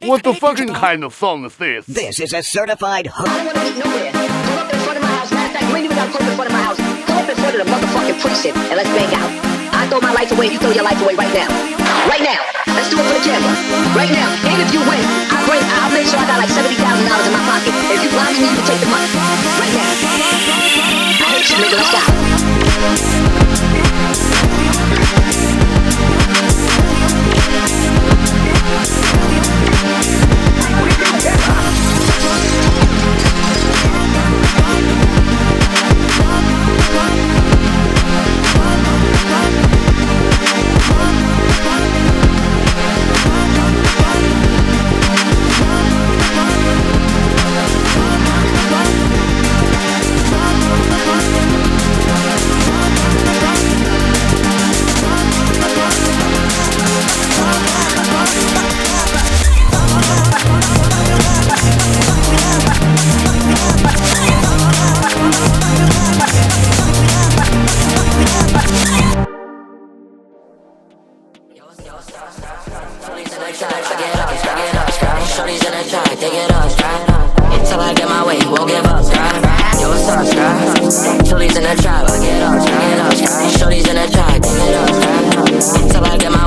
What the fucking kind of song is this? This is a certified hook. I don't want to meet nowhere. Pull up in front of my house. Matter of fact, you ain't even got to pull up in front of my house. Pull up in front of the motherfucking precinct and let's bang out. I throw my life away, you throw your life away right now. Right now. Let's do it for the camera. Right now. And if you win, I'll make sure I got like $70,000 in my pocket. If you blind me, you can take the money. Right now. I hate you, nigga. Let's go. Shorty's in the track, take it up, until I get my way, won't give up, yo, what's up, Shorty's in the trap, I get up, shorty's in the track, take it up, until I get my